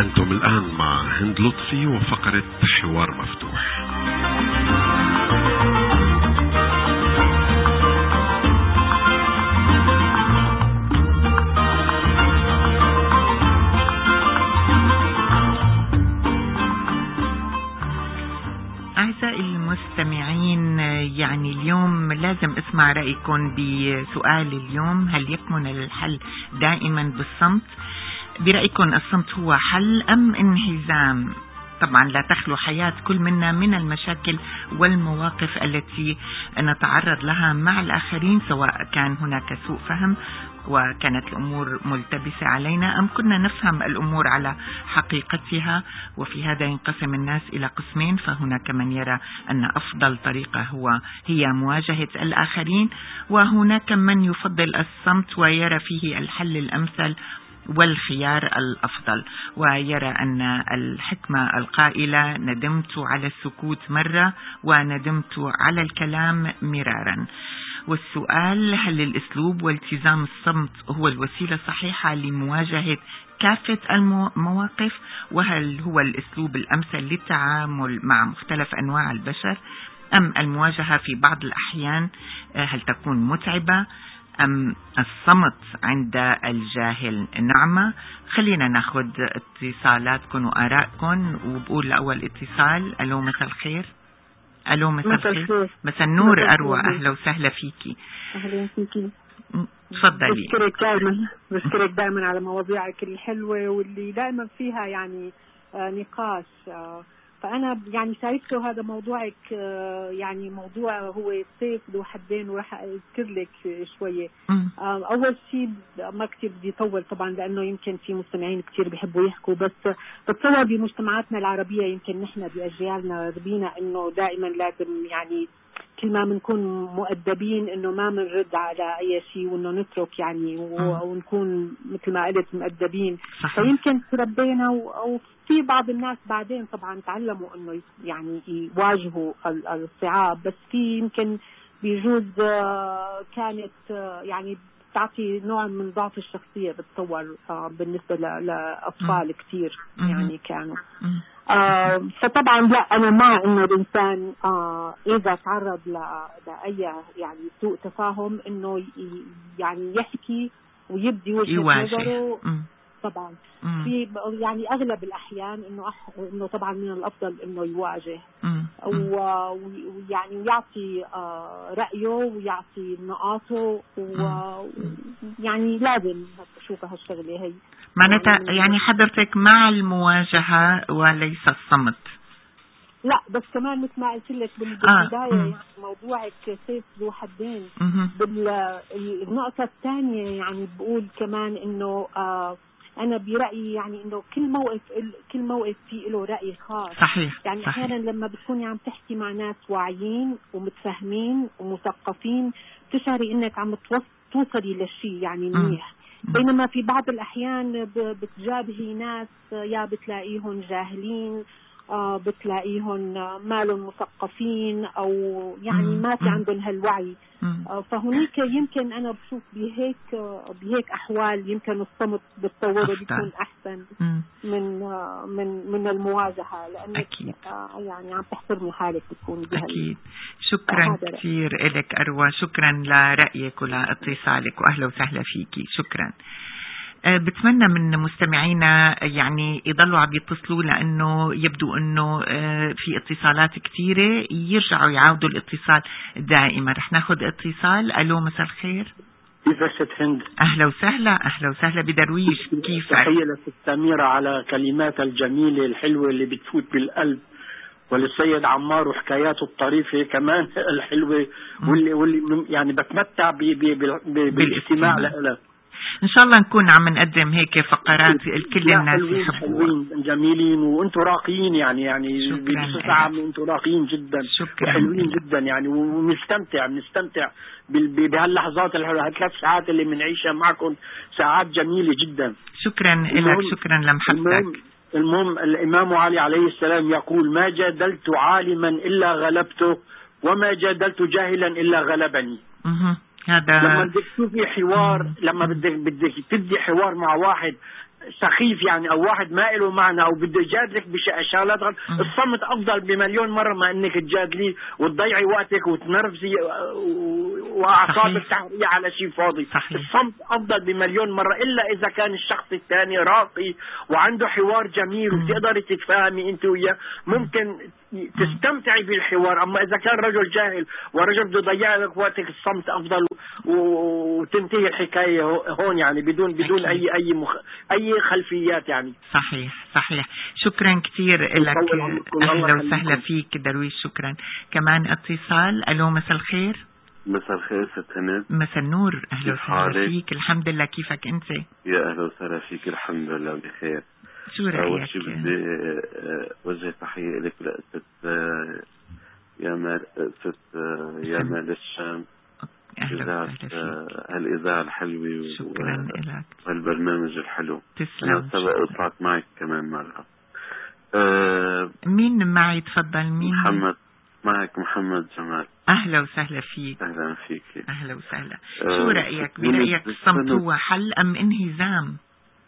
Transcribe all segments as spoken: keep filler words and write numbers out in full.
أنتم الآن مع هند لطفي وفقرة حوار مفتوح. أعزائي المستمعين، يعني اليوم لازم أسمع رأيكم بسؤال اليوم: هل يكمن الحل دائما بالصمت؟ برأيكم الصمت هو حل أم انهزام؟ طبعا لا تخلو حياة كل منا من المشاكل والمواقف التي نتعرض لها مع الآخرين، سواء كان هناك سوء فهم وكانت الأمور ملتبسة علينا أم كنا نفهم الأمور على حقيقتها. وفي هذا ينقسم الناس إلى قسمين: فهناك من يرى أن أفضل طريقة هو هي مواجهة الآخرين، وهناك من يفضل الصمت ويرى فيه الحل الأمثل والخيار الأفضل، ويرى أن الحكمة القائلة: ندمت على السكوت مرة وندمت على الكلام مرارا. والسؤال: هل الأسلوب والتزام الصمت هو الوسيلة الصحيحة لمواجهة كافة المواقف؟ وهل هو الأسلوب الأمثل للتعامل مع مختلف أنواع البشر؟ أم المواجهة في بعض الأحيان هل تكون متعبة؟ أم الصمت عند الجاهل نعمة؟ خلينا ناخد اتصالاتكم وآرائكم، وبقول لأول اتصال: ألو مساء الخير. ألو مساء الخير. مساء النور أروى، أهلا وسهلا فيكي. أهلا فيكي. تفضلي. بشكرك دائما بشكرك دائما على مواضيعك الحلوة واللي دائما فيها يعني آه نقاش. آه فأنا يعني شايفته هذا موضوعك آه يعني موضوع هو سيف ذو حدين، وراح أذكر لك شوية. آه أول شيء ما كتير بدي أطول طبعا، لأنه يمكن في مستمعين كتير بيحبوا يحكوا، بس بتصور بمجتمعاتنا العربية يمكن نحن بأجيالنا ربينا إنه دائما لازم يعني كل ما بنكون مؤدبين إنه ما بنرد على أي شيء، وإنه نترك يعني ونكون مثل ما قلت مؤدبين. فيمكن تربينا، أو في بعض الناس بعدين طبعا تعلموا إنه يعني يواجهوا الصعاب، بس في يمكن بيجوز كانت يعني تعطي نوع من ضعف الشخصية بتصور بالنسبة لأطفال كتير يعني كانوا. آه فطبعا لا، أنا مع إنه الإنسان آه إذا تعرض لأي يعني سوء تفاهم إنه يعني يحكي ويبدي وجهة نظره. طبعا مم. في يعني أغلب الأحيان إنه أح... إنه طبعا من الأفضل إنه يواجه ويعني ويعطي آه رأيه ويعطي نقاطه، ويعني لازم أشوف هالشغلة هي. معناتها يعني, يعني حضرتك مع المواجهة وليس الصمت؟ لا، بس كمان مثل ما قلت لك بالبداية آه. يعني موضوعك سيف ذو حدين. بالنقطة الثانية يعني بقول كمان إنه آه أنا برأيي يعني إنه كل موقف كل موقف فيه له رأي خاص. صحيح. يعني أحيانا لما بتكوني عم تحكي مع ناس واعيين ومتفاهمين ومثقفين تشعري إنك عم توصلي للشيء يعني منيح، بينما في بعض الأحيان بتجابهي ناس يا بتلاقيهم جاهلين، آه بتلاقيهم مالهم مثقفين أو يعني ما في عندهم هالوعي. آه فهناك يمكن أنا بشوف بهيك بهيك أحوال يمكن الصمت بالتصور بيكون أحسن من آه من من المواجهة، لأنك آه يعني عم تحترمي حالك بتكون أكيد. شكرا كثير لك أروى، شكرا لرأيك ولاتصالك، وأهلا وسهلا فيكي. شكرا. بتمنى من مستمعينا يعني يضلوا عم يتصلوا، لأنه يبدو أنه في اتصالات كثيرة، يرجعوا يعاودوا الاتصال دائما. رح ناخد اتصال. ألو مساء الخير. كيف ست هند؟ أهلا وسهلا. أهلا وسهلا بدرويش. كيف تحية لست سميرة على كلمات الجميلة الحلوة اللي بتفوت بالقلب، وللسيد عمار وحكاياته الطريفة كمان الحلوة، واللي واللي يعني بتمتع بالاستماع لها. إن شاء الله نكون عم نقدم هيك فقرات كل الناس يحبوها. جميلين وأنتم راقيين يعني يعني بنص ساعة أنتم راقيين جدا وحلوين جدا يعني، ونستمتع بنستمتع بهاللحظات الحلوة. هالثلاث ساعات اللي بنعيشها معكم ساعات جميلة جدا. شكرا لك، شكرا لمحبتك. المهم الإمام علي عليه السلام يقول: ما جادلت عالما إلا غلبته، وما جادلت جاهلا إلا غلبني. هذا لما بدك تشوفي حوار، لما بدك بدك تبدي حوار مع واحد سخيف يعني او واحد ما له معنى او بده يجادلك بشغلات غلط، الصمت افضل بمليون مره ما انك تجادلي وتضيعي وقتك وتنرفزي واعصابك تحرقي على شيء فاضي. صحيح. الصمت افضل بمليون مره، الا اذا كان الشخص الثاني راقي وعنده حوار جميل وبتقدري تتفاهمي انت وياه، ممكن تستمتعي بالحوار. اما اذا كان رجل جاهل ورجل بده يضيع لك وقتك، الصمت افضل وتنتهي الحكايه هون يعني بدون بدون اي اي مخ... اي خلفيات يعني. صحيح صحيح. شكرا كثير لك، اهلا وسهلا فيك درويش. شكرا. كمان اتصال. الو مساء الخير. مساء الخير ست هند. مساء النور، اهلا وسهلا فيك. الحمد لله، كيفك انت؟ يا اهلا وسهلا فيك، الحمد لله بخير. شو رأيك؟ أول شيء بدي وجه تحية لك لست يامال ست يامال الشام، إذاعة هالإذاعة الحلوة وهالبرنامج الحلو. تسلم. أنا سبق طلعت معك كمان مرة. أه مين معي؟ تفضل. مين؟ محمد. معك محمد جمال. أهلا وسهلا فيك. أهلا فيك. أهلا وسهلا. أه شو رأيك؟ برأيك الصمت هو حل أم انهزام؟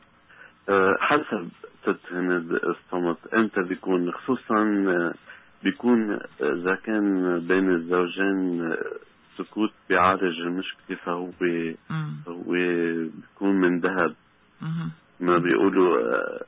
أه حسب ست هند. الصمت امتى بيكون؟ خصوصا بيكون اذا كان بين الزوجين سكوت بيعالج المشكلة، فهو بي هو بيكون من ذهب. ما بيقولوا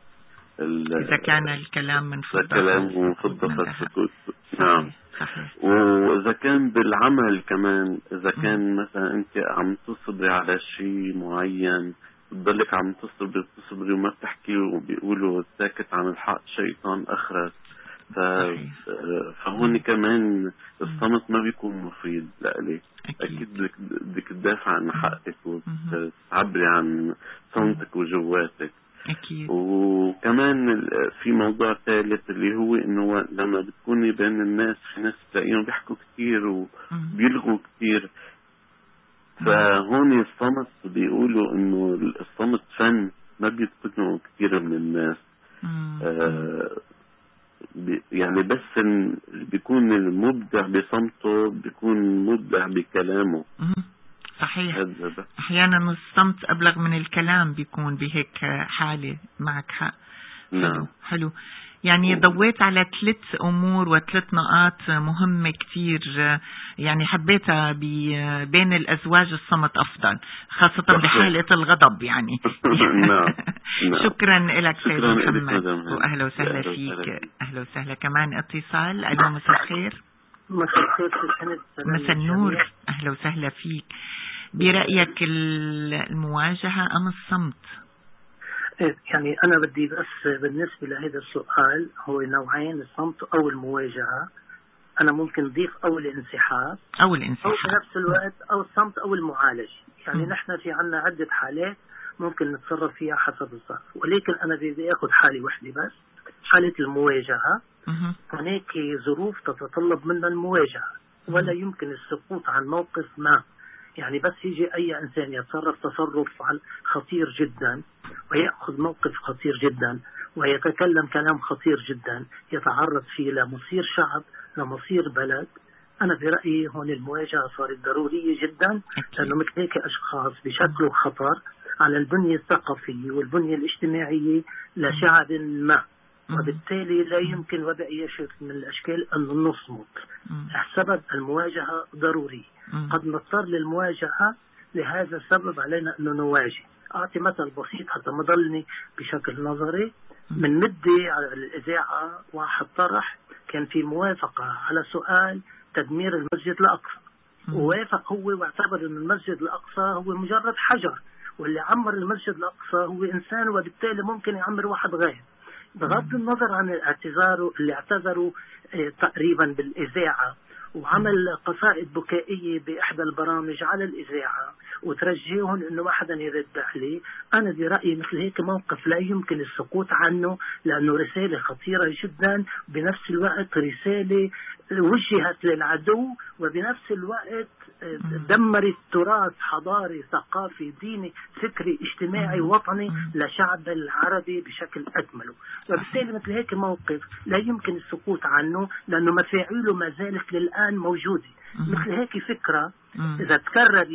اذا كان الكلام من فضة الكلام من فضة فالسكوت. نعم. صحيح. واذا كان بالعمل كمان، اذا كان مثلا انت عم تصبري على شيء معين، بتضلك عم تصبري تصبري وما بتحكي، وبيقولوا ساكت عن الحق شيطان أخرس. ف... فهون كمان الصمت ما بيكون مفيد لإلك. أكيد بدك بدك تدافع عن حقك وتعبري عن صمتك وجواتك. أكيد. وكمان في موضوع ثالث اللي هو إنه لما بتكوني بين الناس، في ناس تلاقيهم بيحكوا كتير وبيلغوا كتير، فهون الصمت بيقولوا انه الصمت فن، ما بيتقنوا كثير من الناس. آه يعني بس بيكون المبدع بصمته بيكون مبدع بكلامه. صحيح. احيانا الصمت ابلغ من الكلام بيكون بهيك حالة. معك حق. نعم. حلو حلو. يعني ضويت على ثلاث أمور وثلاث نقاط مهمة كتير، يعني حبيتها. بين الأزواج الصمت أفضل، خاصة بحالة الغضب يعني. نعم. شكرا لك سيد محمد، وأهلا وسهلا فيك. أهلا وسهلا. كمان اتصال. ألو مساء الخير. مساء الخير. مساء النور، أهلا وسهلا فيك. برأيك المواجهة أم الصمت؟ يعني أنا بدي بس بالنسبة لهذا السؤال، هو نوعين، الصمت أو المواجهة. أنا ممكن أضيف أو الانسحاب أو الانسحاب أو في نفس الوقت أو الصمت أو المعالجة. يعني م. نحن في عنا عدة حالات ممكن نتصرف فيها حسب الظرف، ولكن أنا بدي أخذ حالة واحدة بس، حالة المواجهة. هناك ظروف تتطلب منا المواجهة، ولا يمكن السقوط عن موقف ما. يعني بس يجي أي إنسان يتصرف تصرف خطير جدا ويأخذ موقف خطير جدا ويتكلم كلام خطير جدا يتعرض فيه لمصير شعب، لمصير بلد، أنا برأيي هون المواجهة صارت ضرورية جدا، لأنه مثل هيك أشخاص بشكلوا خطر على البنية الثقافية والبنية الاجتماعية لشعب ما، وبالتالي لا يمكن وبأي شكل من الأشكال أن نصمت. السبب المواجهة ضروري. قد نضطر للمواجهة، لهذا السبب علينا أن نواجه. أعطي مثل بسيط حتى ما ضلني بشكل نظري. من مدة على الإذاعة واحد طرح كان في موافقة على سؤال تدمير المسجد الأقصى، ووافق هو واعتبر أن المسجد الأقصى هو مجرد حجر، واللي عمر المسجد الأقصى هو إنسان، وبالتالي ممكن يعمر واحد غير. بغض النظر عن الاعتذار اللي اعتذروا اه تقريبا بالإذاعة، وعمل قصائد بكائية بإحدى البرامج على الإذاعة وترجيهم إنه ما حدا يرد عليه. أنا برأيي مثل هيك موقف لا يمكن السقوط عنه، لأنه رسالة خطيرة جدا، بنفس الوقت رسالة وجهت للعدو، وبنفس الوقت دمرت تراث حضاري ثقافي ديني فكري اجتماعي وطني لشعب العربي بشكل أكمله. وبالتالي مثل هيك موقف لا يمكن السقوط عنه، لأنه مفاعيله ما زالت للآن موجودة. مثل هيك فكرة إذا تكررت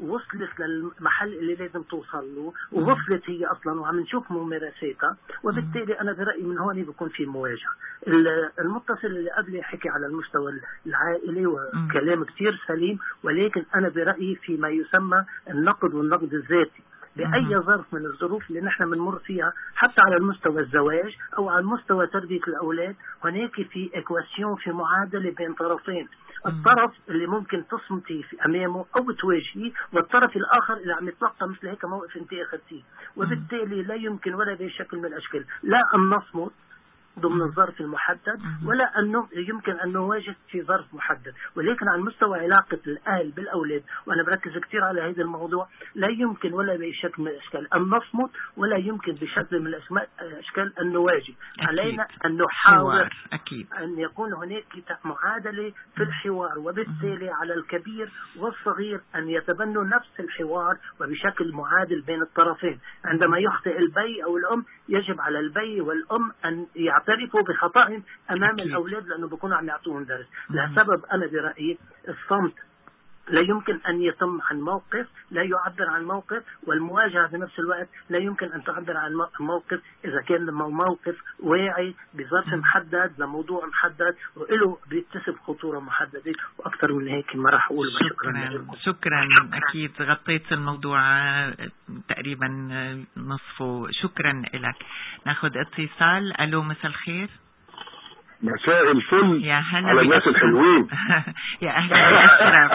وصلت للمحل اللي لازم توصل له ووصلت هي أصلا وعم نشوف ممارساتها، وبالتالي أنا برأيي من هون بيكون في مواجهة. المتصل اللي قبلي حكي على المستوى العائلي وكلام كتير سليم، ولكن أنا برأيي فيما يسمى النقد والنقد الذاتي بأي ظرف من الظروف اللي نحن بنمر فيها، حتى على المستوى الزواج أو على المستوى تربية الأولاد، هناك في إكواسيون، في معادلة بين طرفين، الطرف اللي ممكن تصمتي في أمامه أو تواجهيه، والطرف الآخر اللي عم يتلقى مثل هيك موقف انت أخذتيه. وبالتالي لا يمكن ولا بشكل من الأشكال لا أن نصمت ضمن الظرف المحدد، ولا أنه يمكن أن نواجه في ظرف محدد. ولكن على مستوى علاقة الأهل بالأولاد، وأنا بركز كثير على هذا الموضوع، لا يمكن ولا بشكل من الأشكال أن نصمت، ولا يمكن بشكل من الأشكال أن نواجه. علينا أن نحاول أكيد. أن يكون هناك معادلة في الحوار، وبالتالي على الكبير والصغير أن يتبنوا نفس الحوار وبشكل معادل بين الطرفين. عندما يخطئ البي أو الأم، يجب على البي والأم أن يعترفوا بخطأهم أمام أكيد. الأولاد، لأنه بيكونوا عم يعطوهم درس. لسبب أنا برأيي الصمت لا يمكن أن يتم عن موقف لا يعبر عن موقف، والمواجهة بنفس الوقت لا يمكن أن تعبر عن موقف إذا كان موقف واعي بظرف محدد لموضوع محدد وله بيكتسب خطورة محددة. وأكثر من هيك ما راح أقول. شكرا لكم. شكرا أكيد غطيت الموضوع تقريبا نصفه. شكرا لك. ناخذ اتصال. ألو، مساء الخير. مساء الفل يا هلا على الناس الحلوين. يا أهلا بأشرف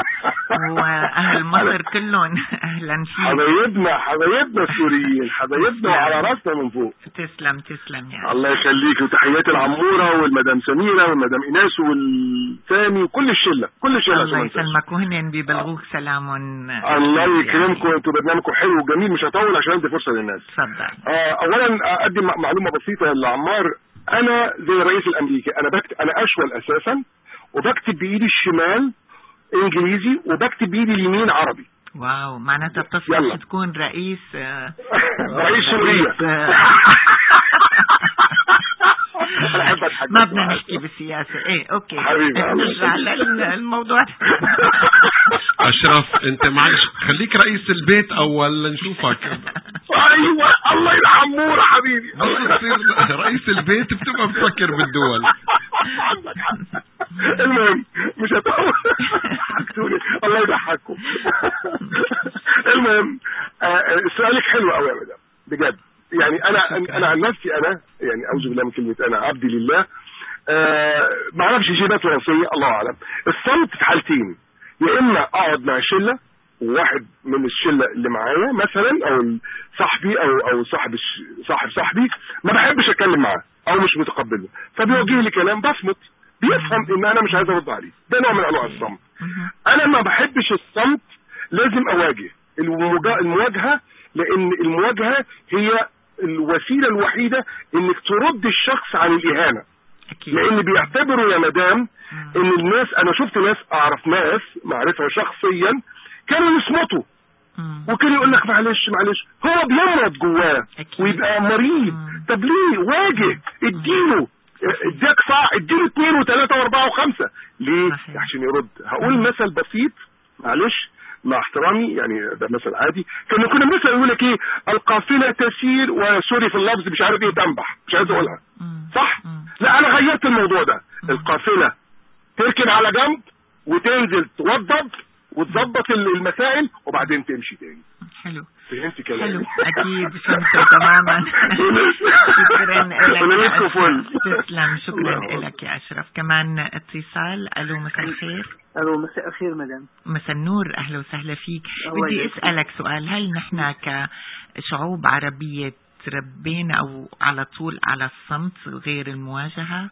وأهل مصر كلهم أهلا فيك. حبايبنا حبايبنا السوريين حبايبنا وعلى راسنا من فوق. تسلم تسلم يا الله يخليك. وتحياتي العمورة والمدام سميرة والمدام إيناس والثاني وكل الشلة كل الشلة. الله يسلمك وهن بيبلغوك سلام. الله يكرمكم. انتوا برنامجكم حلو وجميل، مش هطول عشان ادي فرصة للناس. اتفضل. آه اولا اقدم معلومة بسيطة لعمار. انا زي الرئيس الامريكي، انا بكتب، انا اشول اساسا وبكتب بايدي الشمال انجليزي وبكتب بايدي اليمين عربي. واو، معناتها بتصلح تكون رئيس آه رئيس سوريا. ما بدنا نحكي بالسياسة. ايه اوكي حبيبي نرجع للموضوع. اشرف انت معلش خليك رئيس البيت اول نشوفك. ايوه الله يرحمه حبيبي. بس تصير رئيس البيت بتبقى بتفكر بالدول. المهم مش هتقول حكتوني الله يضحككم. المهم آه سؤالك حلو قوي يا مدام بجد. يعني انا انا عن نفسي انا يعني اعوذ بالله من كلمه انا عبد لله. آه ما اعرفش جيبات وراثيه الله اعلم. الصمت في حالتين، يا اما اقعد مع شله وواحد من الشله اللي معايا مثلا او صاحبي او او صاحب صاحب صاحبي ما بحبش اتكلم معاه او مش متقبله، فبيوجه لي كلام بصمت، بيفهم ان انا مش عايز ارد عليه. ده نوع من انواع الصمت. انا ما بحبش الصمت، لازم اواجه. المواجهه، لان المواجهه هي الوسيله الوحيده انك ترد الشخص عن الاهانه. لان بيعتبروا يا مدام ان الناس، انا شفت ناس، اعرف ناس معرفة شخصيا كانوا يصمتوا وكان يقول لك معلش معلش، هو بيمرض جواه ويبقى مريض. طب ليه؟ واجه، اديله، اديك صاع، اديله اثنين وثلاثة واربعة وخمسة. ليه؟ عشان يرد. هقول مثل بسيط معلش مع احترامي، يعني ده مثل عادي. كانوا كنا مثلا يقول لك ايه، القافلة تسير وسوري في اللفظ مش عارف ايه تنبح، مش عايز اقولها صح؟ لا انا غيرت الموضوع ده. القافلة تركن على جنب وتنزل توضب وتظبط المسائل وبعدين تمشي تاني. حلو. فهمتي كلامي؟ حلو اكيد فهمته تماما. شكرا لك. تسلم. شكرا لك يا اشرف. كمان اتصال. الو مساء الخير. الو مساء الخير مدام. مساء النور، اهلا وسهلا فيك. بدي اسالك سؤال، هل نحن كشعوب عربيه تربينا او على طول على الصمت غير المواجهه؟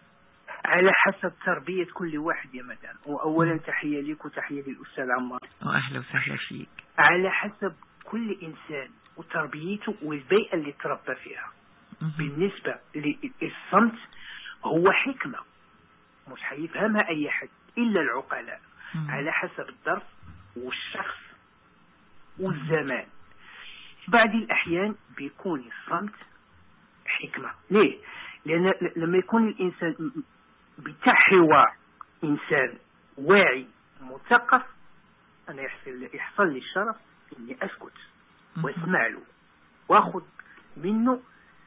على حسب تربية كل واحد يا مدام. وأولا تحية لك وتحية للأستاذ عمار. وأهلا وسهلا فيك. على حسب كل إنسان وتربيته والبيئة اللي تربى فيها. بالنسبة للصمت هو حكمة مش حيفهمها أي حد إلا العقلاء. على حسب الظرف والشخص والزمان. بعض الأحيان بيكون الصمت حكمة. ليه؟ لأن لما يكون الإنسان بتاع حوار، إنسان واعي مثقف، أنا يحصل, يحصل لي الشرف إني أسكت واسمع له وأخذ منه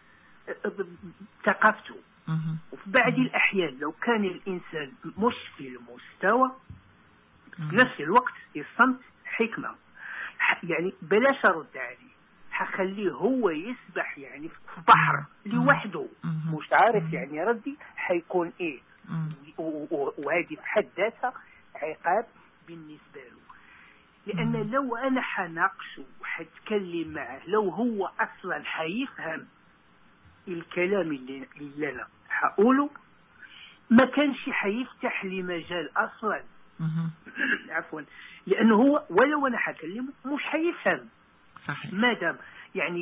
ثقافته. وفي بعض الأحيان لو كان الإنسان مش في المستوى في نفس الوقت الصمت حكمة، يعني بلاش أرد عليه، حخليه هو يسبح يعني في بحر لوحده مش عارف يعني ردي حيكون إيه. وهذه في حد ذاتها عقاب بالنسبة له، لأن لو أنا حناقشه وحتكلم معه لو هو أصلا حيفهم الكلام اللي, اللي أنا حقوله ما كانش حيفتح لي مجال أصلا. عفوا، لأنه هو ولو أنا حكلمه مش حيفهم. صحيح. مادام يعني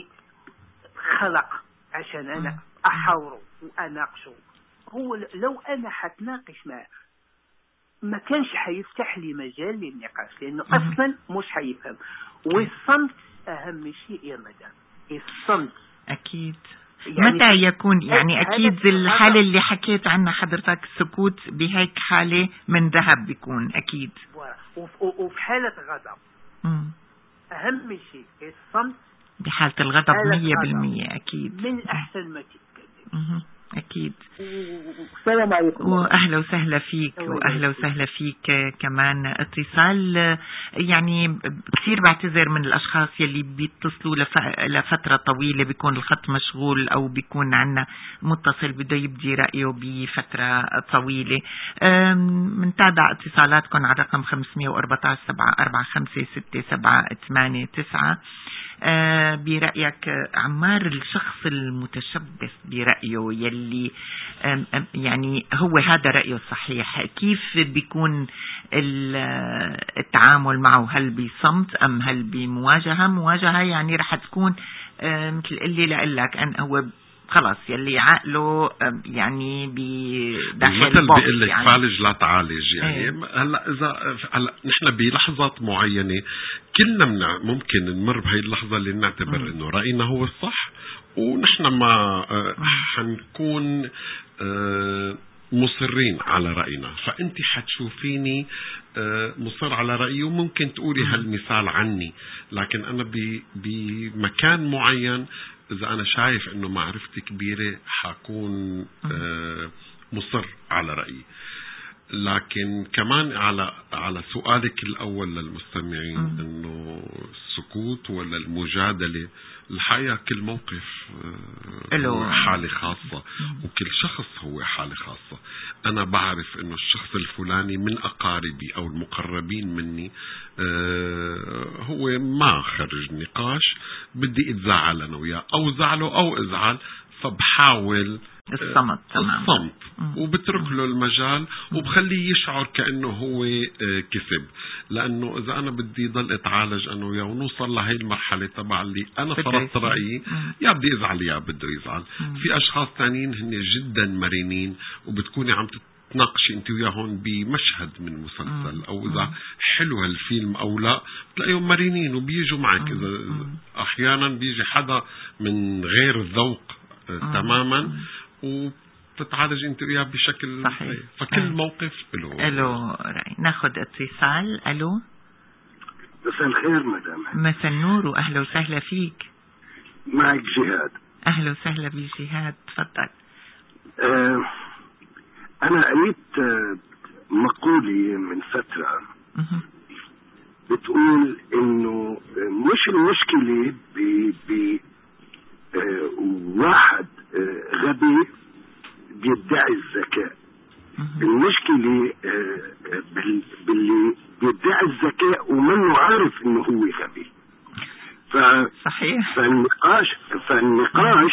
خلق عشان أنا أحاوره وأناقشه، هو لو أنا حتناقش معه ما كانش حيفتح لي مجال للنقاش لأنه أصلا مش حيفهم. والصمت أهم شيء يا مدام، الصمت. أكيد. يعني متى يكون يعني أكيد الحالة اللي حكيت عنها حضرتك السكوت بهيك حالة من ذهب بيكون أكيد. وفي حالة غضب مم. أهم شيء الصمت. بحالة الغضب مية بالمية أكيد من أحسن ما تتكلم. أكيد. السلام عليكم. وأهلا وسهلا فيك وأهلا وسهلا فيك كمان اتصال. يعني كثير بعتذر من الأشخاص يلي بيتصلوا لف... لفترة طويلة بيكون الخط مشغول أو بيكون عنا متصل بده يبدي رأيه بفترة طويلة. منتابع اتصالاتكم على رقم خمسمية وأربعة عشر سبعة أربعة خمسة ستة سبعة ثمانية تسعة. آه برأيك عمار الشخص المتشبث برأيه يلي آم آم يعني هو هذا رأيه الصحيح، كيف بيكون التعامل معه؟ هل بصمت أم هل بمواجهة؟ مواجهة يعني رح تكون مثل اللي لقلك أن هو خلاص يلي عقله يعني بداخل مثل بيقول لك يعني فعالج لا تعالج. يعني ايه. هلا اذا هلا نحن بلحظات معينه كلنا منا ممكن نمر بهي اللحظه اللي نعتبر م. انه راينا هو الصح، ونحن ما آه حنكون آه مصرين على رأينا. فأنت حتشوفيني آه مصر على رأيي وممكن تقولي هالمثال عني، لكن أنا بمكان معين إذا أنا شايف أنه معرفتي كبيرة حكون آه مصر على رأيي. لكن كمان على على سؤالك الأول للمستمعين أنه السكوت ولا المجادلة، الحقيقة كل موقف هو حالة خاصة وكل شخص هو حالة خاصة. أنا بعرف أنه الشخص الفلاني من أقاربي أو المقربين مني هو ما خرج نقاش بدي أتزعل أنا وياه أو زعله أو أزعل، فبحاول الصمت تمام الصمت وبترك له المجال وبخليه يشعر كأنه هو كسب. لأنه إذا أنا بدي ضل أتعالج أنا وياه ونوصل لهي المرحلة تبع اللي أنا فرضت رأيي، يا بدي أزعل يا بده يزعل. في أشخاص تانيين هن جدا مرنين وبتكوني عم تناقشي انت وياهم بمشهد من مسلسل او اذا حلو هالفيلم او لا، بتلاقيهم مرنين وبيجوا معك. اذا احيانا بيجي حدا من غير ذوق تماما وتتعالج انت وياه بشكل صحيح. فكل أه. موقف له له رأي. ناخذ اتصال. الو، مساء الخير مدام. مساء النور واهلا وسهلا فيك. معك جهاد. اهلا وسهلا بجهاد، تفضل. أه انا قريت مقولة من فترة أه. بتقول انه مش المشكلة ب ب أه واحد أه غبي بيدعي الذكاء، المشكلة أه باللي بيدعي الذكاء ومنه عارف انه هو غبي. ف صحيح. فالنقاش فالنقاش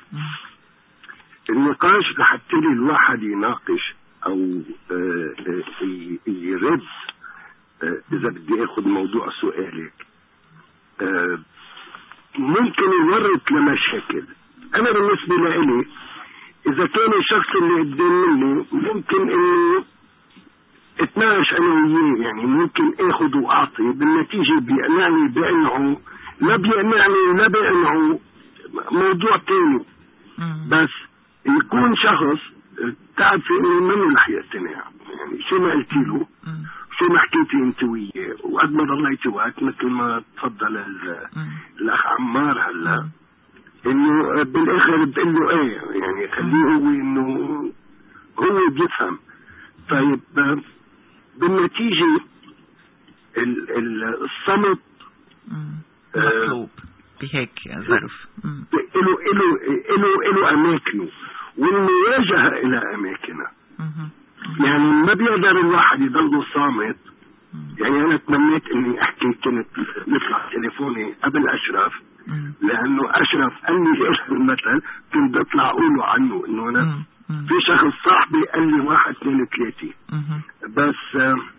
النقاش لحتى الواحد يناقش او أه يرد. أه اذا بدي اخذ موضوع سؤالك، أه ممكن يورط لمشاكل. انا بالنسبة لي اذا كان الشخص اللي قدام مني ممكن انه اتناقش انا وياه، يعني ممكن اخذ واعطي، بالنتيجة بيقنعني بانه لا بيقنعني لا بانه موضوع تاني. بس يكون شخص تعرف انه منه رح يقتنع، يعني شو ما قلت له شو ما حكيتي انت وياه وقد ما ضليتي وقت مثل ما تفضل الاخ عمار هلا انه بالاخر بتقول له ايه يعني خليه هو انه هو بيفهم. طيب بالنتيجة ال ال الصمت مطلوب بهيك ظرف، له له له له اماكنه والمواجهة الى اماكنه. يعني ما بيقدر الواحد يضل صامت. يعني انا تمنيت اني احكي كنت نطلع تليفوني قبل اشرف، لانه اشرف قال لي ايش المثل كنت بطلع اقوله عنه انه انا في شخص صاحبي قال لي واحد اثنين ثلاثة، بس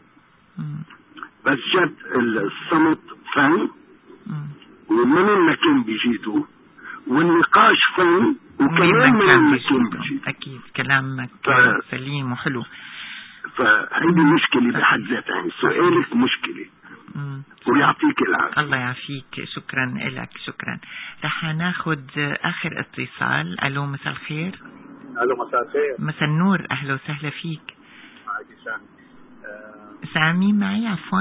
بس جد الصمت فن ومن المكان بيجيده والنقاش فن وكمان من المكان بيجيده. اكيد كلامك ف... سليم وحلو. فهيدي مشكلة بحد ذاتها، يعني سؤالك مشكلة. ويعطيك العافية. الله يعافيك، شكرا لك. شكرا. رح ناخذ اخر اتصال. الو مساء الخير. الو مساء الخير. مساء النور، اهلا وسهلا فيك. معك سامي. أه... سامي معي عفوا.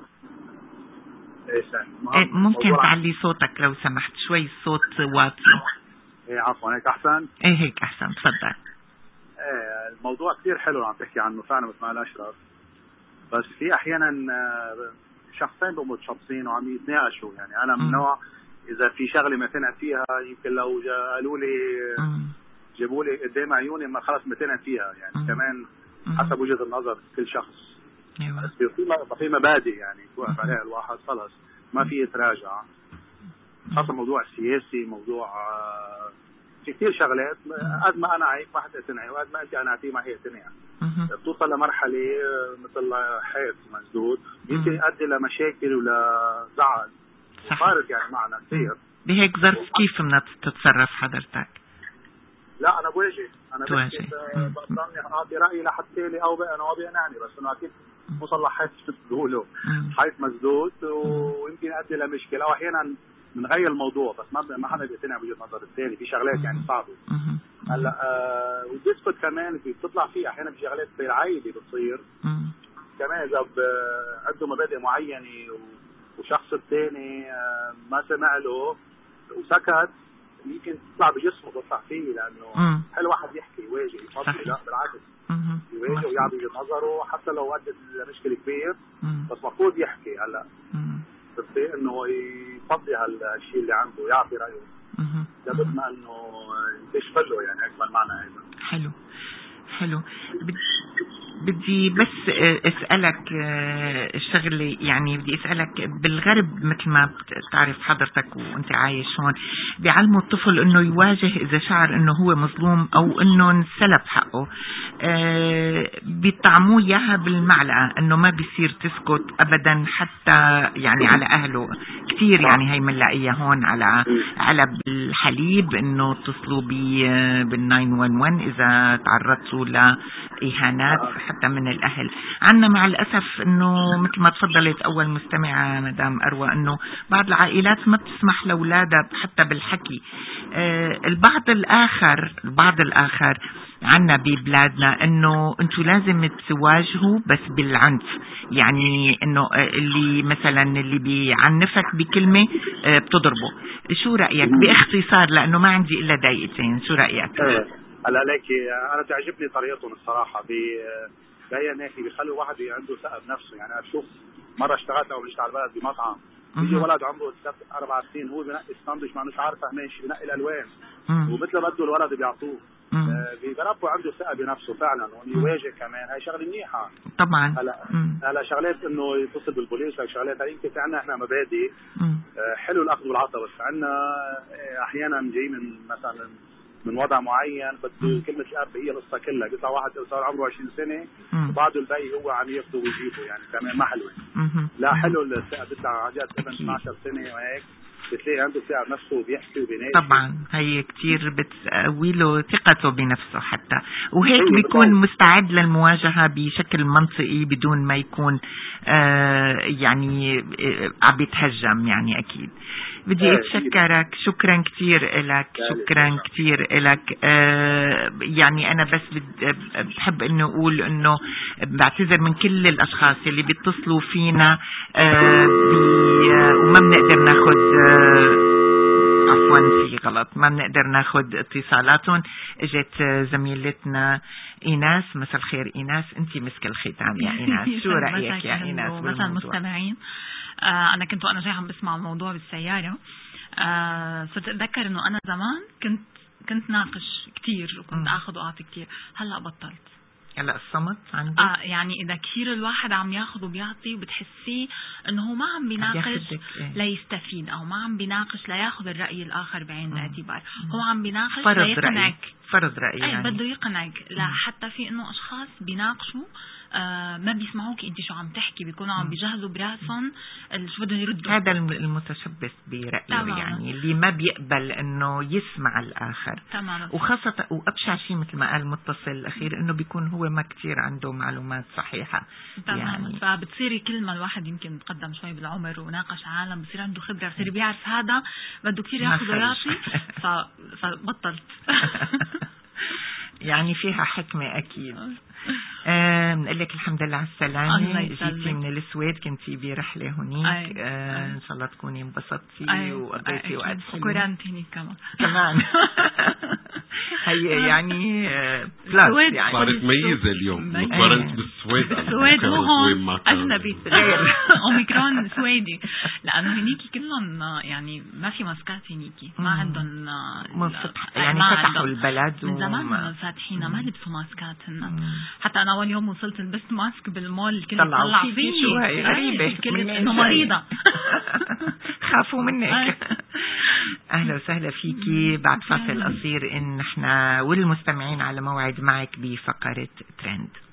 ايه سامي. إيه ممكن تعلي صوتك لو سمحت شوي، الصوت واطي. ايه عفوا، هيك احسن. ايه هيك احسن، تفضل. ايه الموضوع كثير حلو عم تحكي عنه فعلا مثل ما قال اشرف، بس في احيانا شخصين بقوا متشابطين وعم يتناقشوا. يعني انا من نوع اذا في شغله ما فيها يمكن لو قالوا لي جابوا لي قدام عيوني ما خلص متنا فيها. يعني مم. كمان حسب وجهة النظر كل شخص. ايوه. بس في في مبادئ يعني توقف عليها الواحد خلص ما في يتراجع. خاصة موضوع سياسي، موضوع في كثير شغلات قد ما انا عيب ما حدا يقتنع وقد ما انت قنعتي ما هي يقتنع. بتوصل لمرحلة مثل حيط مسدود يمكن يؤدي لمشاكل ولا زعل. فارق يعني معنا كثير. بهيك ظرف كيف بدنا تتصرف حضرتك؟ لا انا بواجه، انا بحكي بضلني اعطي رايي لحتى لي او بقى انا بيقنعني، بس انه اكيد مصلح حيط بتقولوا حيط مسدود ويمكن يؤدي لمشكله او احيانا بنغير الموضوع بس ما ما حدا بيقتنع بوجهه نظر الثاني في شغلات يعني صعبه. هلا آه والديسكوت كمان بتطلع فيه احيانا بشغلات بالعائله بتصير كمان اذا عنده مبادئ معينه وشخص الثاني آه ما سمع له وسكت يمكن تطلع بجسمه تطلع فيه، لانه مم. حلو واحد يحكي يواجه يفضل. لا بالعكس يواجه ويعطي وجهه نظره حتى لو ادت لمشكله كبير بس مفروض يحكي. هلا بصير انه يفضي هالشيء اللي عنده يعطي رايه لابد ما انه تشغله يعني اكمل معنى ايضا. حلو حلو. بدي بس اسالك شغله، يعني بدي اسالك بالغرب مثل ما بتعرف حضرتك وانت عايش هون بيعلموا الطفل انه يواجه اذا شعر انه هو مظلوم او انه انسلب حقه، بيطعموه اياها بالمعلقه انه ما بيصير تسكت ابدا حتى يعني على اهله. كثير يعني هي بنلاقيها هون على علب الحليب انه اتصلوا بال تسعة واحد واحد اذا تعرضتوا لاهانات حتى من الأهل. عنا مع الأسف أنه مثل ما تفضلت أول مستمعة مدام أروى أنه بعض العائلات ما بتسمح لأولادها حتى بالحكي. آه البعض الآخر البعض الآخر عنا ببلادنا أنه أنتوا لازم تواجهوا بس بالعنف، يعني أنه اللي مثلا اللي بيعنفك بكلمة آه بتضربه. شو رأيك باختصار لأنه ما عندي إلا دقيقتين؟ شو رأيك؟ هلا ليكي انا تعجبني طريقتهم الصراحه ببين هيك بيخلوا واحد عنده ثقه بنفسه. يعني انا بشوف مره اشتغلت او بنشتغل بلد بمطعم بيجي ولد عمره ست اربع سنين هو بنقي الساندويش ما مش عارفه ماشي بنقي الالوان ومثل ما بده الولد بيعطوه. بيربوا عنده ثقه بنفسه فعلا ويواجه كمان. هاي شغله منيحه طبعا. هلا هلا شغلات انه يتصل بالبوليس هاي شغلات هاي يمكن في عندنا احنا مبادئ حلو الاخذ والعطاء، بس عندنا احيانا جاي من مثلا من وضع معين بده كلمة الأب هي القصة كلها. بيطلع واحد صار عمره عشرين سنة وبعده الباقي هو عم ياخده ويجيبه، يعني كمان ما حلوة. لا حلو الثقة بيطلع عن جد اثنا عشر سنة وهيك بتلاقي عنده ثقة بنفسه وبيحكي وبيناقش. طبعا هي كتير بتقوي له ثقته بنفسه حتى، وهيك بيكون مستعد للمواجهة بشكل منطقي بدون ما يكون آه يعني آه عم بيتهجم. يعني أكيد بدي أتشكرك، شكرا كتير إلك، شكرا كتير إلك. آه يعني أنا بس بحب إنه أقول إنه بعتذر من كل الأشخاص اللي بيتصلوا فينا آه وما بنقدر ناخد آه عفوا في غلط ما بنقدر ناخد اتصالاتهم. اجت زميلتنا ايناس. مساء الخير ايناس، انت مسك الختام يا ايناس. شو رايك يا ايناس؟ مساء المستمعين. آه انا كنت وانا جاي عم بسمع الموضوع بالسياره آه صرت اتذكر انه انا زمان كنت كنت ناقش كتير وكنت اخذ واعطي كتير. هلا بطلت. هلا الصمت عندك. اه يعني اذا كثير الواحد عم ياخذ وبيعطي وبتحسيه انه هو ما عم بيناقش ليستفيد او ما عم بيناقش لياخذ الراي الاخر بعين الاعتبار. هو عم بيناقش ليقنعك، فرض راي اي يعني. بده يقنعك. لا حتى في انه اشخاص بيناقشوا آه ما بيسمعوك انت شو عم تحكي، بيكونوا عم بيجهزوا براسهم شو بدهم يردوا. هذا المتشبث برأيه يعني اللي ما بيقبل انه يسمع الاخر تماما. وخاصة وابشع شيء مثل ما قال المتصل الاخير انه بيكون هو ما كتير عنده معلومات صحيحة. تماما يعني فبتصيري كل ما الواحد يمكن تقدم شوي بالعمر وناقش عالم بصير عنده خبرة، بصير بيعرف هذا بده كتير ياخذ ويعطي فبطلت. يعني فيها حكمة أكيد. بنقول لك الحمد لله على السلامة. جيتي من السويد، كنتي برحلة هنيك. آه إن شاء الله تكوني انبسطتي وقضيتي وقت حلو. كورانتيني كمان كمان هي يعني بلاس يعني صارت ميزة اليوم مقارنة بالسويد. السويد مو هون أجنبي أوميكرون سويدي، لأنه هنيكي كلهم يعني ما في ماسكات هنيكي، ما عندهم يعني فتحوا البلد من زمان فاتحين ما لبسوا ماسكات هن. حتى أنا أول يوم وصلت لبست ماسك بالمول كل طلع فيني شو هاي غريبة إنه مريضة خافوا منك. أهلا وسهلا فيكي. بعد فاصل قصير إن احنا والمستمعين على موعد معك بفقرة ترند.